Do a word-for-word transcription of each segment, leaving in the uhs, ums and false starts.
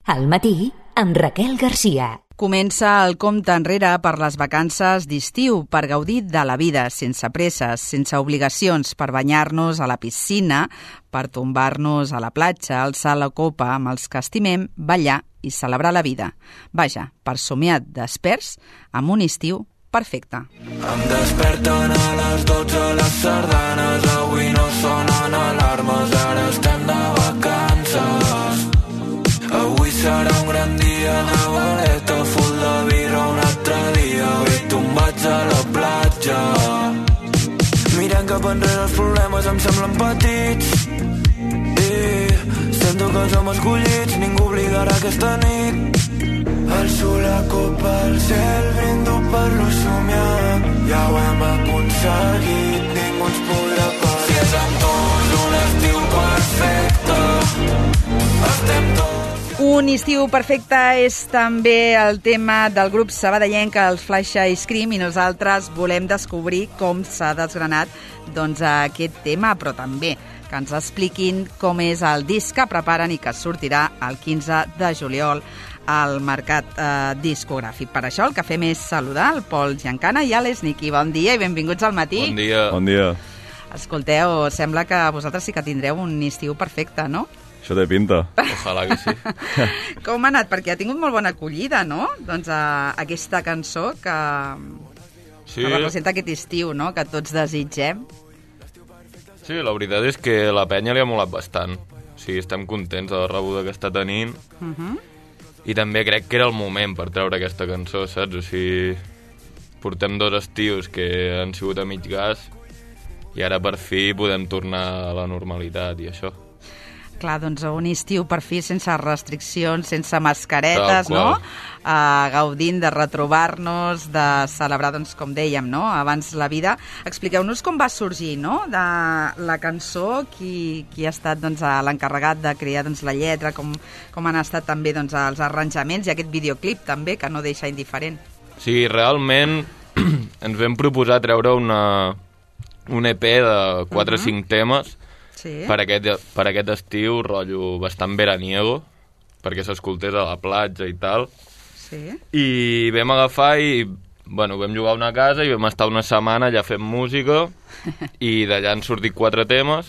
Al matí, amb Raquel Garcia. Comença el compte enrere per les vacances d'estiu, per gaudir de la vida, sense presses, sense obligacions, per banyar-nos a la piscina, per tombar-nos a la platja, alçar la copa amb els que estimem, ballar i celebrar la vida. Vaja, per somiar desperts amb un estiu perfecte. Em desperten a les dotze les sardanes, avui no sonen alarmes, ara estem de vacances. Avui serà un gran dia, Navarrete, full de birra un altre dia, i tombats a la platja. Mirant cap enrere els problemes em semblen petits, i sento que som escollits, ningú oblidarà aquesta nit. Alço la copa al cel, brindo per lo somiat, ja ho hem aconseguit, ningú ens podrà parar. Si és amb tots un estiu perfecte, estem tots. Un estiu perfecte és també el tema del grup sabadellenc, els Flash Ice Cream, i nosaltres volem descobrir com s'ha desgranat doncs, aquest tema, però també que ens expliquin com és el disc que preparen i que sortirà el quinze de juliol al mercat eh, discogràfic. Per això el que fem és saludar el Pol Giancana i Àlex Niqui. Bon dia i benvinguts al matí. Bon dia. Bon dia. Escolteu, sembla que vosaltres sí que tindreu un estiu perfecte, no? Això té pinta. Ojalà que sí. Com ha anat? Perquè ha tingut molt bona acollida, no? Doncs a aquesta cançó que, Sí. que representa aquest estiu, no? Que tots desitgem. Sí, la veritat és que la penya li ha molat bastant. O sigui, estem contents de la rebuda que està tenint. Uh -huh. I també crec que era el moment per treure aquesta cançó, saps? O sigui, portem dos estius que han sigut a mig gas i ara per fi podem tornar a la normalitat i això. Clar, doncs un estiu per fi sense restriccions, sense mascaretes, Tal no? qual. Uh, gaudint de retrobar-nos, de celebrar, doncs, com dèiem, no? Abans la vida. Expliqueu-nos com va sorgir, no? De la cançó, qui, qui ha estat doncs, l'encarregat de crear doncs, la lletra, com, com han estat també doncs, els arranjaments i aquest videoclip també, que no deixa indiferent. O sigui, realment ens vam proposar treure una, un E P de quatre o Uh-huh. cinc temes. Sí. Per aquest, per aquest estiu, rotllo bastant veraniego, perquè s'escoltés a la platja i tal. Sí. I vam agafar i, bueno, vam jugar a una casa i vam estar una setmana allà fent música i d'allà han sortit quatre temes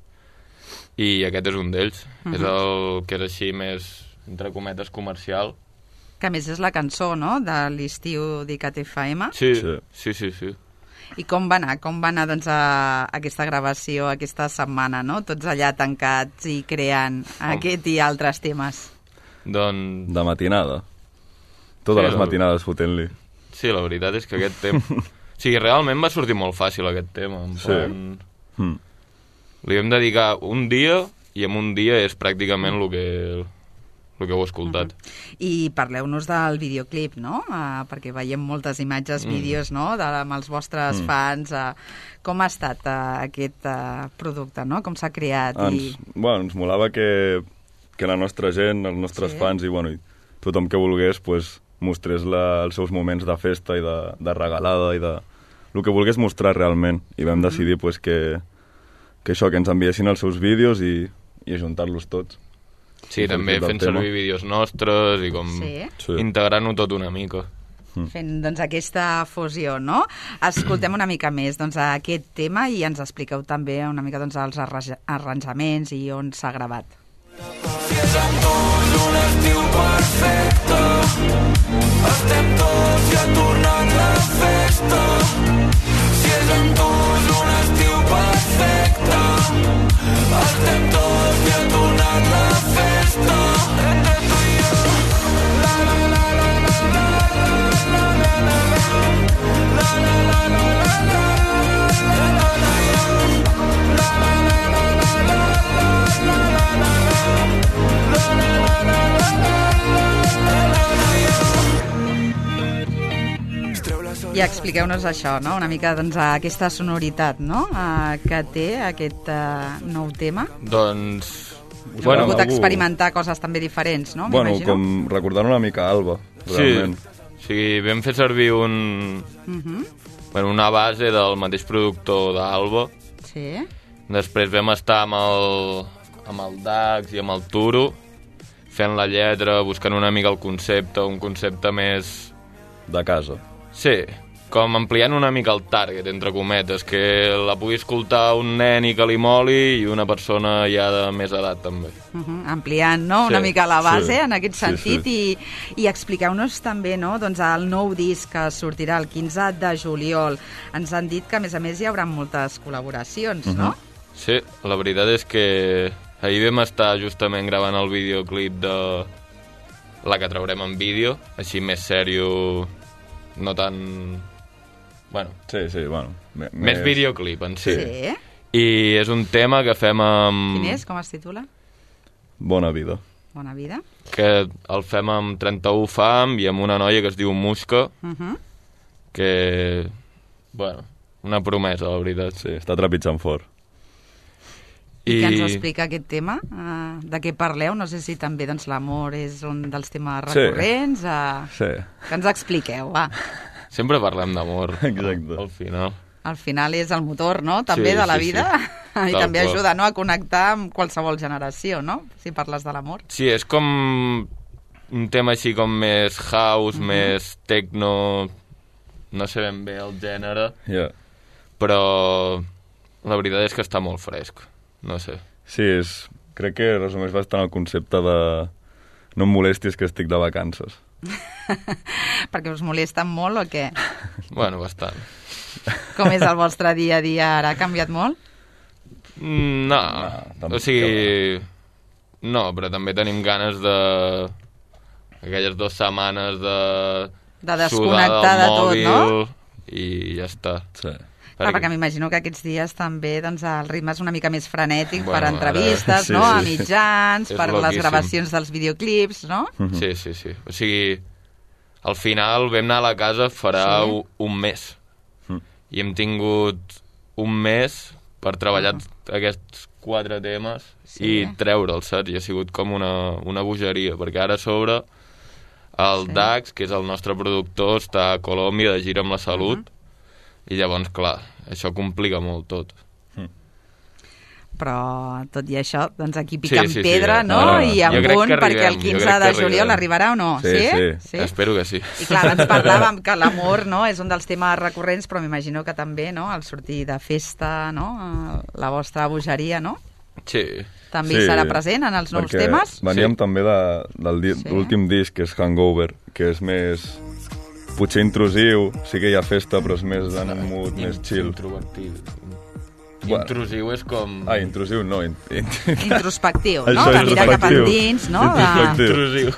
i aquest és un d'ells. Uh-huh. És el que és així més, entre cometes, comercial. Que a més és la cançó, no?, de l'estiu d'Icat F M. Sí, Sí. sí, sí, sí. I com va anar? Com va anar doncs, a aquesta gravació, aquesta setmana, no? Tots allà tancats i creant Home. aquest i altres temes. Doncs De matinada. Totes Sí, les la- matinades fotent-li. sí, la veritat és que aquest tema... O sigui, realment va sortir molt fàcil aquest tema. En Sí. plan... Mm. Li vam dedicar un dia i en un dia és pràcticament el que, el que heu escoltat. Uh-huh. I parleu-nos del videoclip, no? Uh, perquè veiem moltes imatges, Mm. vídeos, no?, de, amb els vostres Mm. fans. Uh, com ha estat uh, aquest uh, producte, no? Com s'ha creat? Ens, I... bueno, ens molava que, que la nostra gent, els nostres Sí. fans i, bueno, i tothom que volgués pues, mostrés la, els seus moments de festa i de, de regalada i de el que volgués mostrar realment. I vam Mhm. decidir pues, que, que això, que ens enviessin els seus vídeos i, i ajuntar-los tots. Sí, Sí, també del fent tema. servir vídeos nostres i com Sí. Sí. integrant-ho tot una mica. Fent doncs, aquesta fusió, no? Escoltem una mica més doncs, aquest tema i ens expliqueu també una mica doncs, els arra- arranjaments i on s'ha gravat. Si és amb tots un estiu perfecte, estem tots i ha tornat la festa. Si és amb tots un estiu perfecte, estem tots i ha tornat la festa. Entre tu i jo. La la la la la la la la la la la la la la la I expliqueu-nos això, no? Una mica doncs, aquesta sonoritat, no?, uh, que té aquest uh, nou tema. Doncs... Heu Bueno, pogut algú- experimentar coses també diferents, no? Bueno, M'imagino. com recordant una mica Alba, realment. Sí, o sigui, vam fer servir un, Uh-huh. bueno, una base del mateix productor d'Alba. Sí. Després vam estar amb el, amb el Dax i amb el Turo fent la lletra, buscant una mica el concepte, un concepte més... De casa. Sí, com ampliant una mica el target, entre cometes, que la pugui escoltar un nen i que li moli i una persona ja de més edat, també. Uh -huh. Ampliant, no?, Sí, una mica la base, sí, en aquest sentit, sí, i, i expliqueu-nos també, no?, doncs el nou disc que sortirà el quinze de juliol. Ens han dit que, a més a més, hi haurà moltes col·laboracions, uh -huh. no? Sí, la veritat és que ahir vam estar justament gravant el videoclip de la que traurem en vídeo, així més sèrio, no tan... Bueno, Sí, sí, bueno. més, més videoclip en si. Sí. I és un tema que fem amb... Quin és? Com es titula? Bona vida. Bona vida. Que el fem amb trenta-u fam i amb una noia que es diu Musca, Uh -huh. que... Bueno, una promesa, la veritat. Sí, està trepitjant fort. I què ens explica aquest tema? Uh, de què parleu? No sé si també doncs, l'amor és un dels temes Sí. recurrents. Uh, Sí. que ens expliqueu, va. Sempre parlem d'amor. Exacte. Al final. Al final és el motor, no?, també Sí, de la sí, vida. sí. I Tal també qual. ajuda, no?, a connectar amb qualsevol generació, no?, si parles de l'amor. Sí, és com un tema així com més house, mm -hmm. més techno, no sé ben bé el gènere, Yeah. però la veritat és que està molt fresc, no sé. Sí, és, crec que resumeix bastant el concepte de no em molestis que estic de vacances. Perquè us molesten molt o què? Bueno, bastant. Com és el vostre dia a dia ara? Ha canviat molt? Mm, No, tampoc o sigui... No, però també tenim ganes de... aquelles dues setmanes de... De desconnectar de tot, no? I ja està. Sí. Clar, perquè m'imagino que aquests dies també doncs, el ritme és una mica més frenètic Bueno, per entrevistes, ara- sí, no?, sí, a sí. mitjans, És per les loquíssim. gravacions dels videoclips, no? Sí, sí, sí. O sigui, al final vam anar a la casa farà Sí. sí. un mes. Mm. I hem tingut un mes per treballar aquests quatre temes Sí. i treure'ls, saps? I ha sigut com una, una bogeria, perquè ara a sobre el Sí. Dax, que és el nostre productor, està a Colòmbia de gira amb la Salut, i llavors, clar, això complica molt tot. Però tot i això, doncs aquí Sí, picant sí, sí, pedra, eh? no? No, no. I Jo amb crec punt, que perquè el arribem, jo quinze crec de que juliol arribem. arribarà o no? Sí, sí. sí? Espero que sí. I clar, ens parlàvem que l'amor, no?, és un dels temes recurrents, però m'imagino que també, no?, al sortir de festa, no?, la vostra bogeria, no?, Sí. també sí, serà present en els nous perquè temes? veníem Sí. també de, del di Sí. l'últim disc, que és Hangover, que és més... potser intrusiu, sí que hi ha festa, però és més en un mood més chill. Introvertit. Bueno. Intrusiu és com... Ah, intrusiu no. In, in... Introspectiu, no?, Això, de mirar cap introspectiu. endins, no? De... Introspectiu.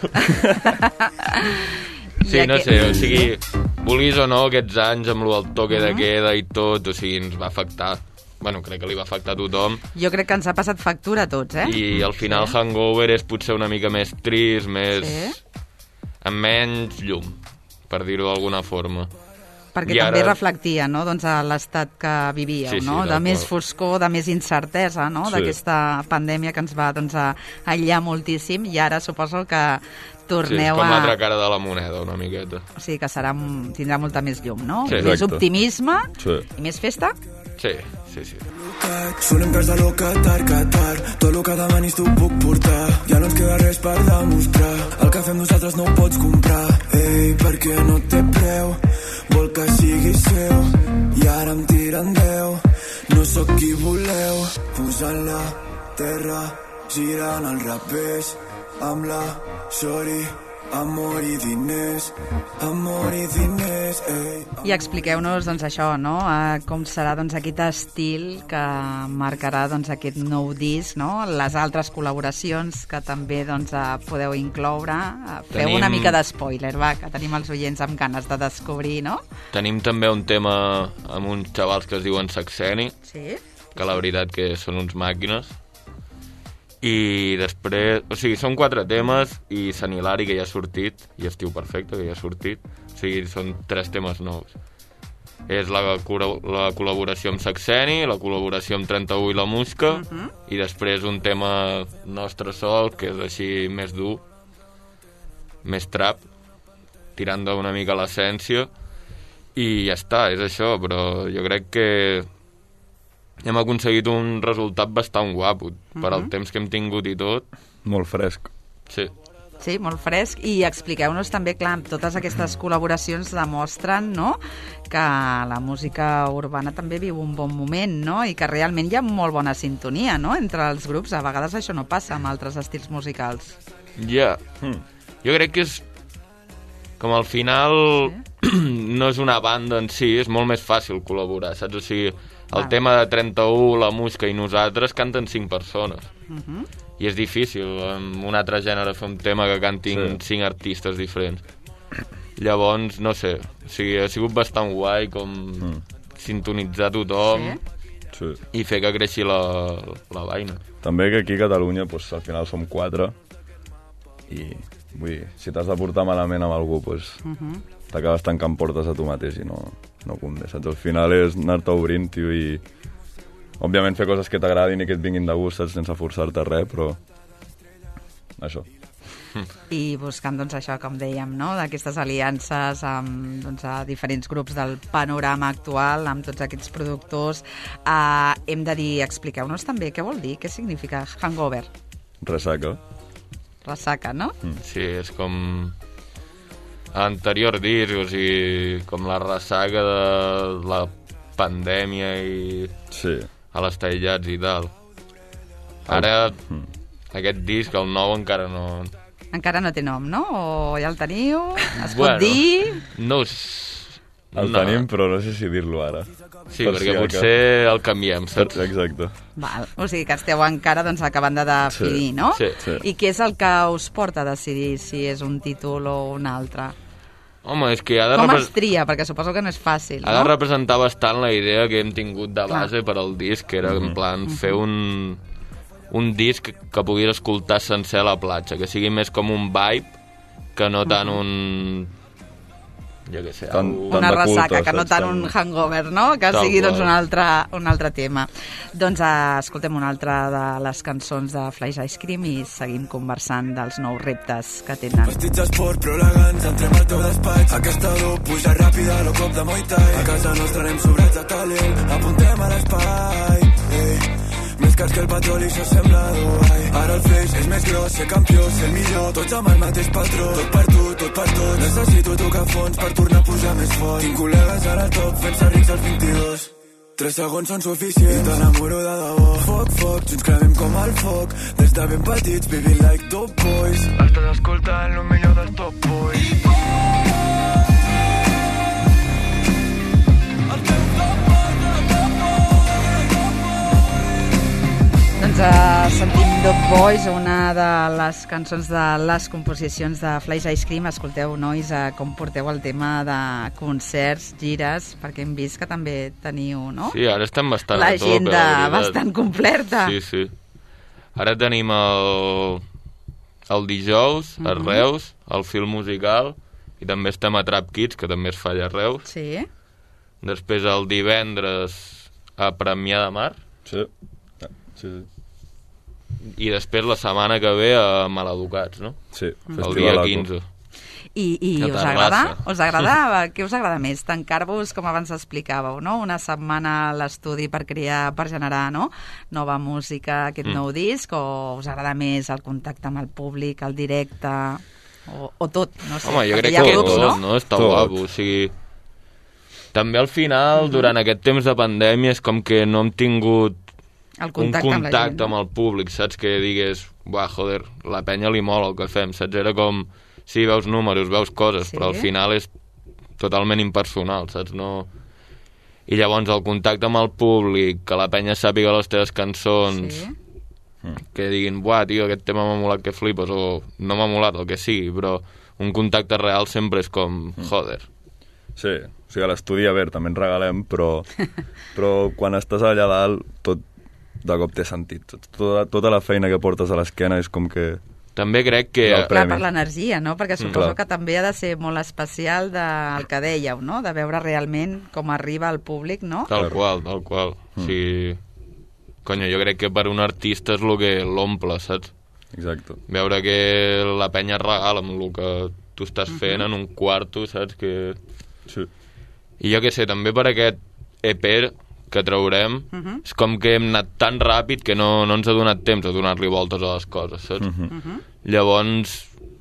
Sí, I no aquest- sé, o sigui, vulguis o no, aquests anys amb el toque de queda i tot, o sigui, ens va afectar. Bueno, crec que li va afectar a tothom. Jo crec que ens ha passat factura a tots, eh? I al final Sí. Hangover és potser una mica més trist, més... Sí. amb menys llum, per dir-ho d'alguna forma. Perquè I també ara- reflectia, no?, doncs a l'estat que vivíeu, Sí, sí, no?, de tal més qual. foscor, de més incertesa, no?, Sí. d'aquesta pandèmia que ens va, doncs, a aïllar moltíssim, i ara suposo que Sí, és torneu com a... l'altra cara de la moneda, una miqueta. O sigui, que serà, tindrà molta més llum, no? Sí. Més Exacte. optimisme Sí. i més festa? Sí, sí, sí. Sonem cas de lo Qatar, Qatar. Tot lo que demanis t'ho puc portar. Ja no ens queda res per demostrar. El que fem nosaltres no ho pots comprar. Ei, perquè no té preu. Vol que sigui seu. I ara em tiren deu. No sóc qui voleu. Posant la terra, girant el rapés. Amb la sorry. Amor i diners, amor i diners, ei. I expliqueu-nos, doncs, això, no?, eh, com serà, doncs, aquest estil que marcarà, doncs, aquest nou disc, no?, les altres col·laboracions que també, doncs, eh, podeu incloure. Eh, Feu Tenim- una mica d'espoiler, va, que tenim els oients amb ganes de descobrir, no? Tenim també un tema amb uns xavals que es diuen Saxeni, Sí. que la veritat que són uns màquines. I després... O sigui, són quatre temes i Sant Hilari, que ja ha sortit, i Estiu Perfecte, que ja ha sortit. O sigui, són tres temes nous. És la, cura- la col·laboració amb Saxeni, la col·laboració amb trenta-u i la Musca, uh -huh. i després un tema nostre sol, que és així més dur, més trap, tirant d'una mica l'essència, i ja està, és això, però jo crec que hem aconseguit un resultat bastant guapo, uh -huh. per al temps que hem tingut i tot. Molt fresc. Sí. Sí, molt fresc. I expliqueu-nos també, clar, totes aquestes col·laboracions demostren, no?, que la música urbana també viu un bon moment, no?, i que realment hi ha molt bona sintonia, no?, entre els grups. A vegades això no passa amb altres estils musicals. Ja. Yeah. Jo crec que és... Com al final sí? no és una banda en si, és molt més fàcil col·laborar, saps? O sigui, el ah. tema de trenta-u, la Musca i nosaltres canten cinc persones. Uh -huh. I és difícil amb un altre gènere fer un tema que cantin sí. cinc artistes diferents. Llavors, no sé, o sigui, ha sigut bastant guai com mm. sintonitzar tothom sí? Sí. i fer que creixi la, la vaina. També que aquí a Catalunya pues, al final som quatre i vull dir, si t'has de portar malament amb algú pues, uh -huh. t'acabes tancant portes a tu mateix i no, no convé, saps? Al final és anar-te obrint, tio, i òbviament fer coses que t'agradin i que et vinguin de gust, saps? Sense forçar-te res, però això. I buscant, doncs, això, com dèiem, no?, d'aquestes aliances amb doncs, a diferents grups del panorama actual, amb tots aquests productors. Uh, hem de dir, expliqueu-nos també què vol dir, què significa hangover? Ressaca. Ressaca, no? Mm. Sí, és com anterior disc, o sigui, com la ressaca de la pandèmia i sí. a les taillats i tal. Ara, mm. aquest disc, el nou, encara no... Encara no té nom, no? O ja el teniu? Es bueno, pot dir? No és... El no. tenim, però no sé si dir-lo ara. Sí, per perquè si potser que... el canviem, saps? Exacte. Val. O sigui que esteu encara doncs, acabant de definir, sí. no? Sí. sí. I què és el que us porta a decidir si és un títol o un altre? Home, és que ha de... Com repre... es tria? Perquè suposo que no és fàcil, ha no? de representar bastant la idea que hem tingut de base Clar. per al disc, que era, mm-hmm. en plan, mm-hmm. fer un... un disc que puguis escoltar sencer a la platja, que sigui més com un vibe que no tant un... jo què sé, Tant, algú... tant una ressaca, culta, que no tant un hangover, no? Que Tal sigui doncs, qual. un, altre, un altre tema. Doncs uh, escoltem una altra de les cançons de Flash Ice Cream i seguim conversant dels nous reptes que tenen. Vestits d'esport però elegants, entrem al teu despatx. Aquesta dur puja ràpida, lo cop de Muay Thai. A casa nostra anem sobrats de talent, apuntem a l'espai. Ei, més cars que el petroli, això sembla Dubai. Ara el feix és més gros, ser campió, ser el millor. Tots amb el mateix patró, tot per tu, tot per tot. Necessito tocar fons per tornar a pujar més fort. Tinc col·legues ara al top, fent-se rics al vint-i-dos. Tres segons són suficients, t'enamoro de debò. Foc, foc, junts cremem com el foc. Des de ben petits, vivint like top boys. Estàs escoltant lo millor del top boys. Doncs uh, sentim Dog Boys, una de les cançons de les composicions de Flash Ice Cream. Escolteu, nois, uh, com porteu el tema de concerts, gires, perquè hem vist que també teniu, no? Sí, ara estem bastant a tope, l'agenda bastant completa. Sí, sí. Ara tenim el, el dijous a Reus, el film musical, i també estem a Trap Kids, que també es fa allà a Reus. Sí. Després el divendres a Premià de Mar. Sí. Sí, sí. I després la setmana que ve a Maleducats, no? Sí, el dia quinze. I, i A us Terrassa. agrada? Us agrada? Què us agrada més? Tancar-vos, com abans explicàveu, no? Una setmana a l'estudi per crear, per generar, no? Nova música, aquest mm. nou disc, o us agrada més el contacte amb el públic, el directe, o, o tot? No sé, Home, jo crec hi ha que grups, tot, no? no? Està Tot. guapo, o sigui... També al final, mm-hmm. durant aquest temps de pandèmia, és com que no hem tingut el un contacte, contacte amb, la gent, amb el públic, saps? Que digués, buah, joder, la penya li mola el que fem, saps? Era com, sí, veus números, veus coses, Sí. però al final és totalment impersonal, saps? No... I llavors el contacte amb el públic, que la penya sàpiga les teves cançons, Sí. que diguin, buah, tio, aquest tema m'ha molat que flipes, o no m'ha molat, el que sigui, però un contacte real sempre és com, joder. Sí, o sigui, a l'estudi, a veure, també ens regalem, però, però quan estàs allà dalt, tot de cop té sentit. Tota, tota la feina que portes a l'esquena és com que... També crec que... El Clar, premi. per l'energia, no? Perquè suposo Clar. que també ha de ser molt especial del que dèieu, no? De veure realment com arriba al públic, no? Tal qual, tal qual. Mm. O sigui, conyo, jo crec que per un artista és el que l'omple, saps? Exacte. Veure que la penya es regala amb el que tu estàs fent en un quarto, saps? Que... Sí. I jo què sé, també per aquest E P que traurem, uh -huh. és com que hem anat tan ràpid que no, no ens ha donat temps a donar-li voltes a les coses, saps? Uh -huh. Uh -huh. Llavors,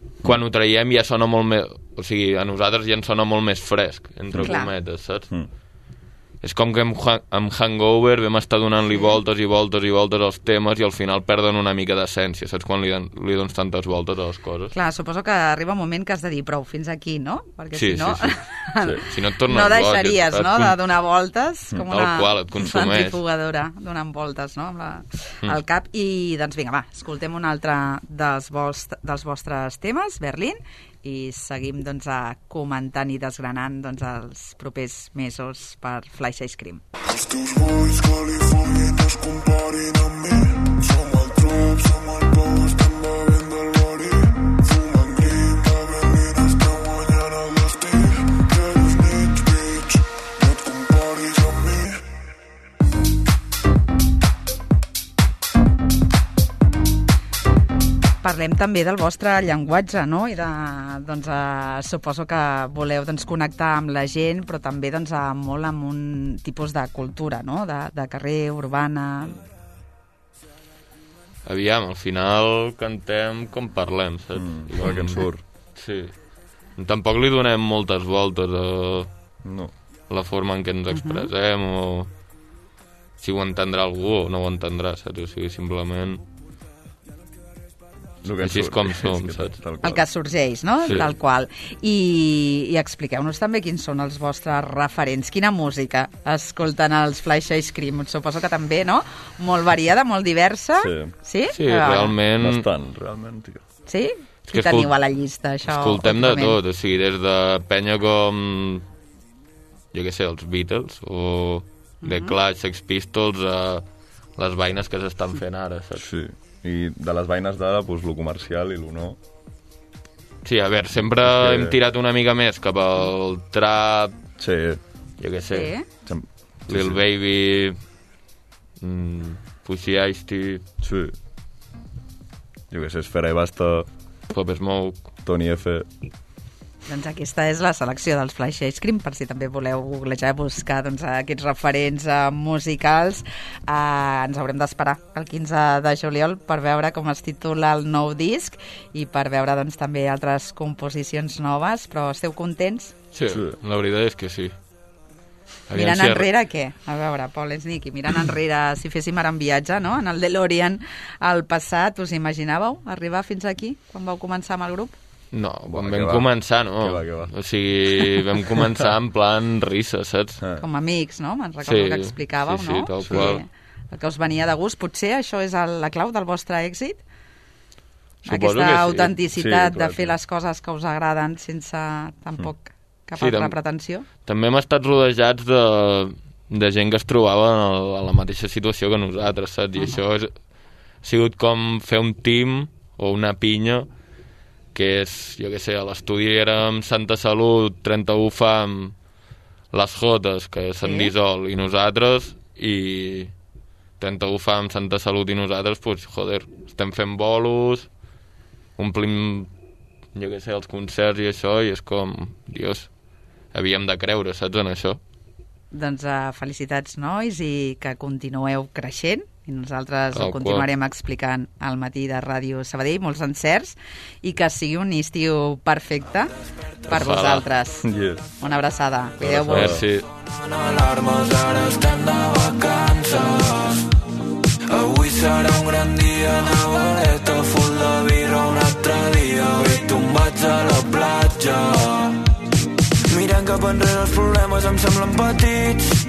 quan ho traiem ja sona molt més... O sigui, a nosaltres ja ens sona molt més fresc, entre Clar. cometes, saps? Mm. És com que amb, ha- amb Hangover vam estar donant-li voltes i voltes i voltes als temes i al final perden una mica d'essència, saps? Quan li, dan, li dones tantes voltes a les coses. Clar, suposo que arriba un moment que has de dir prou, fins aquí, no? Perquè Sí, si no... sí, sí. Sí. Si no et tornes no boig, deixaries, et- no?, et- de donar voltes, com Tal una qual, et consumeix. centrifugadora, donant voltes, no?, amb la, Mm. al cap. I, doncs vinga, va, escoltem un altre dels, vost, dels vostres temes, Berlín, i seguim, doncs, a comentant i desgranant, doncs, els propers mesos per Flaix Ice Cream. Els teus bois Califòrnia no es comparin amb mi. Som el truc, som el pou, estem bevent del bori. Fumant green, a Berlín estem guanyant el destí. Zero snitch, bitch, no et comparis amb mi. Parlem també del vostre llenguatge, no? I de, doncs, eh, suposo que voleu, doncs, connectar amb la gent, però també, doncs, a, molt amb un tipus de cultura, no?, de, de carrer, urbana... Aviam, al final cantem com parlem, saps? Mm, I com que ens surt. Sí. Tampoc li donem moltes voltes a No. la forma en què ens expressem o si ho entendrà algú o no ho entendrà, saps? O sigui, simplement... El que ens Així és surt. com som, que saps? tal El qual. que sorgeix, no?, Sí. tal qual. I, i expliqueu-nos també quins són els vostres referents. Quina música escolten els Flaix Ice Cream? Suposo que també, no?, molt variada, molt diversa. Sí. Sí? Sí, A veure. realment... Bastant, realment, tio. Sí? És Qui que teniu escol- a la llista, això? Escoltem de últimament? tot, o sigui, des de penya com, jo què sé, els Beatles o The Clash, Sex Pistols, a les vaines que s'estan fent ara, saps? Sí. I de les vaines d'ara, doncs, lo comercial i lo no. Sí, a veure, sempre És que- hem tirat una mica més cap al trap, Sí. jo què sé, Sí? Sem- sí, Lil sí. Baby, mm, Pussy Ice-T, Sí. Jo què sé, Esfera i Basta, Pop Smoke... Tony F. Doncs aquesta és la selecció dels Flaix Ice Cream, per si també voleu googlejar i buscar, doncs, aquests referents eh, musicals. Eh, ens haurem d'esperar el quinze de juliol per veure com es titula el nou disc i per veure, doncs, també altres composicions noves, però esteu contents? Sí, Sí. la veritat és que sí. Aviam Mirant si- enrere, què? A veure, Pol Esnic, i mirant enrere, si féssim ara un viatge, no?, en el DeLorean al passat, us imaginàveu arribar fins aquí, quan vau començar amb el grup? No, Buah, quan què vam va. començar, no. Què va, què va. O sigui, vam començar en plan risa, saps? Ah. Com amics, no? Me'n recordo Sí, que explicàveu, sí, sí, no? tal qual. El que us venia de gust. Potser això és el, la clau del vostre èxit? Suposo Aquesta que sí. autenticitat Sí, clar, de fer sí. les coses que us agraden sense tampoc cap Sí, altra tam- pretensió? També hem estat rodejats de, de gent que es trobava en, el, en la mateixa situació que nosaltres, saps? I això és, ha sigut com fer un team o una pinya que és, jo què sé, a l'estudi érem Santa Salut, trenta-u Fam, Les Jotes, que s'han Sí. dissol, i nosaltres, i trenta-u Fam, Santa Salut i nosaltres, pues, joder, estem fent bolos, omplim, jo què sé, els concerts i això, i és com, dios, havíem de creure, saps, en això? Doncs uh, felicitats, nois, i que continueu creixent. I nosaltres Tal ho continuarem explicant al matí de Ràdio Sabadell, molts encerts, i que sigui un estiu perfecte per Ojalà. vosaltres. Yeah. Una abraçada. Cuideu-vos. Merci. alarmes, ara estem de vacances. Avui serà un gran dia, Navarrete, full de birra un altre dia, i tombats a la platja. Mirant cap enrere els problemes em semblen petits,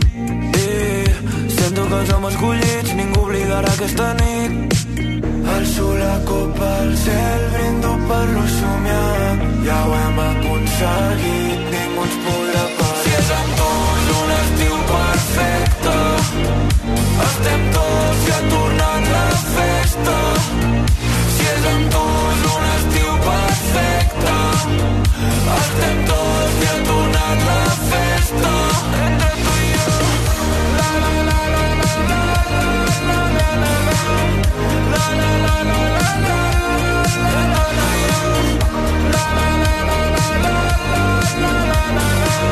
i sento que som escollits, ningú oblidarà aquesta nit. Alço la copa al cel, brindo per lo somiat, ja ho hem aconseguit, ningú ens podrà parar. Si és amb tots un estiu perfecte, estem tots i ha tornat la festa. Si és amb tots un estiu perfecte, estem tots i ha tornat la festa. Entre tu i jo, la la la la la la la la la la la la la la la la la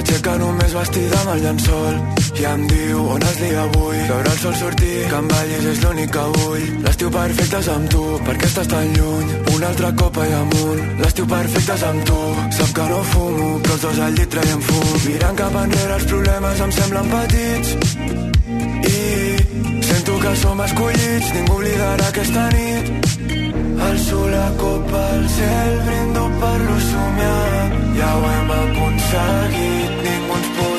s'aixeca només vestida amb el llençol i em diu on has dia avui. Veure el sol sortir, que em ballis és l'únic que vull. L'estiu perfecte és amb tu, perquè estàs tan lluny. Una altra copa i amunt, l'estiu perfecte és amb tu. Sap que no fumo, però els dos al llit traiem fum. Mirant cap enrere els problemes em semblen petits i sento que som escollits, ningú oblidarà aquesta nit. Alço la copa al cel, brindo per lo somiat. Ja ho hem aconseguit, ningú ens pot